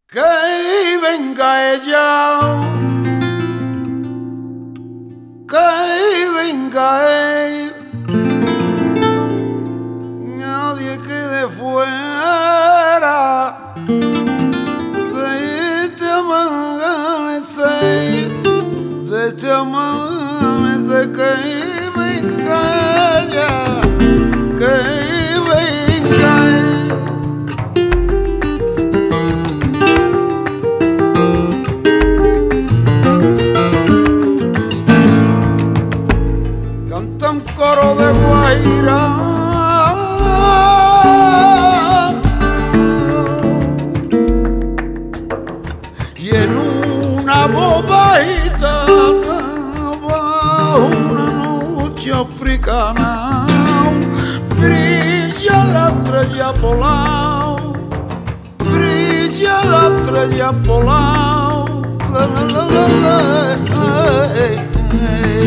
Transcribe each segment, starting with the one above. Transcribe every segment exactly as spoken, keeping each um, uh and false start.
Que venga ella, que venga él, nadie quede fuera de este amanecer, de este amanecer. Que venga ella, que venga él. Canta un coro de guaira y en una boda gitana, bajo una noche africana, brilla la estrella polar, brilla la estrella polar, la, la, la, la, la, ay, ay.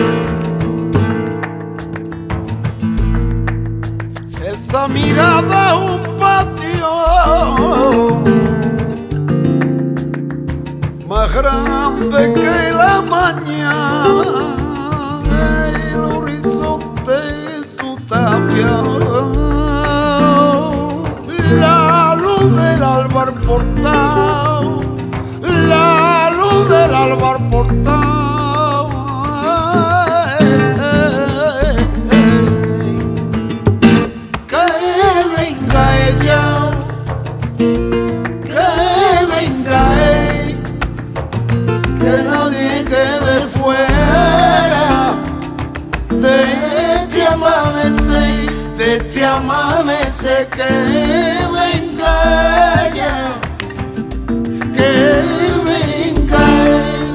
Esa mirada es un patio más grande que la mañana, el horizonte es su tapia, la luz del alba portado, la luz del alba portado. Que nadie quede fuera de este amanecer, de este amanecer. Que venga ella, que venga él.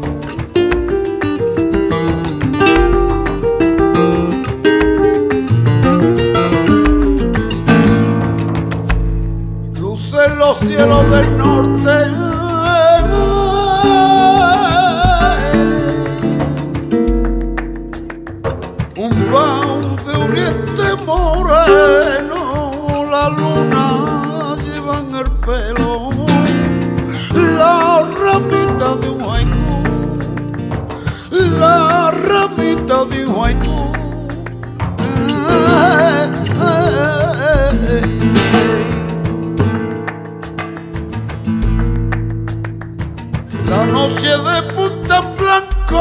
Lucen los cielos del norte, un baúl de oriente moreno, la luna lleva en el pelo la ramita de un haiku, la ramita de un haiku. Ay, ay, ay, ay. La noche de punta en blanco,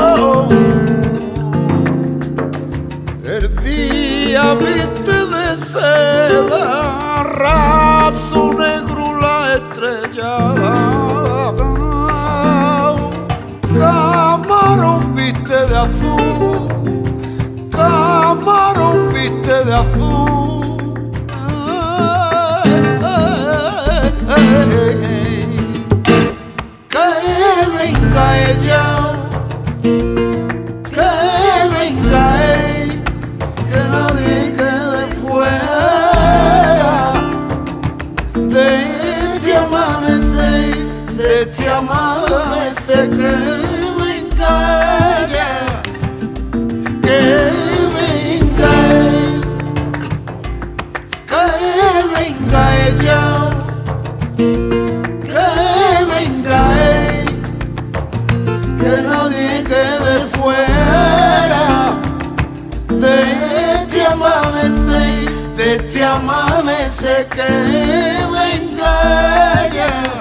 el día viste de seda, raso negro la estrella, camarón viste de azul, camarón viste de azul. Ay, ay, ay, ay. Que venga ella, que venga él, que nadie quede fuera de este amanecer, de este amanecer. Que venga ella, que venga él, que venga ella, que venga él, que nadie quede fuera de este amanecer, de este amanecer. Que venga ella.